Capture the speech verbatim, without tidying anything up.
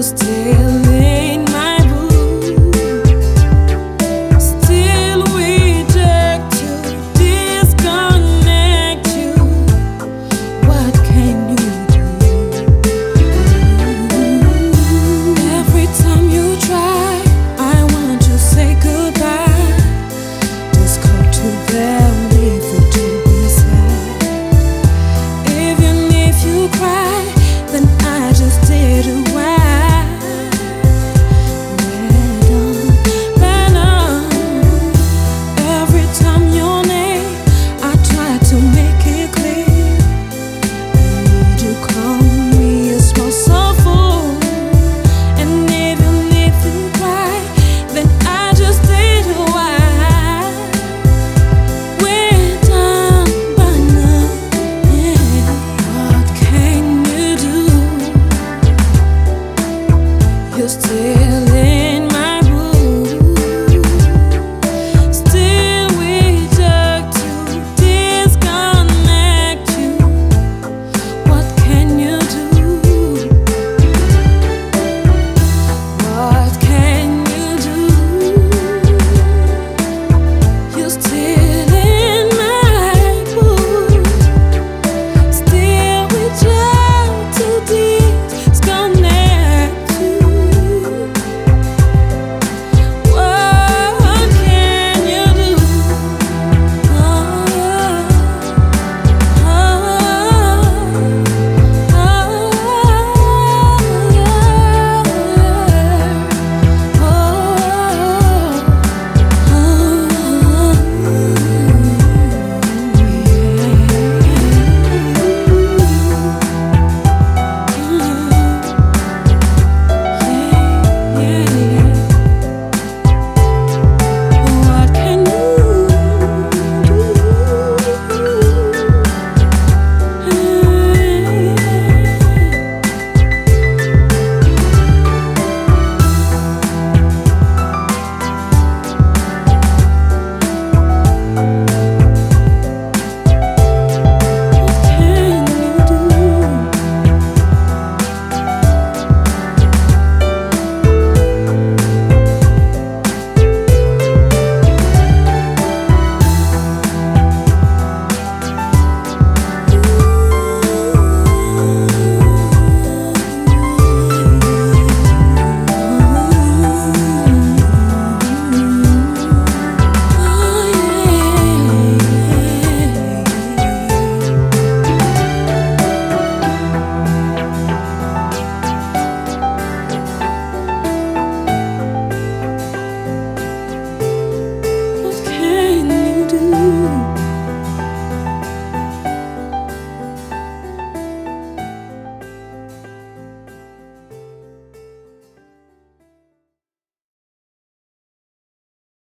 still in my room, still reject you, disconnect you. What can you do? Every time you try, I want to say goodbye. Just go too barely for to be sad. Even if you cry, then I just did it right. Every time your name, I try to make it clear. Need you call me a small soulful. And even if you cry, then I just did it right. We're done by now, yeah. What can you do? You still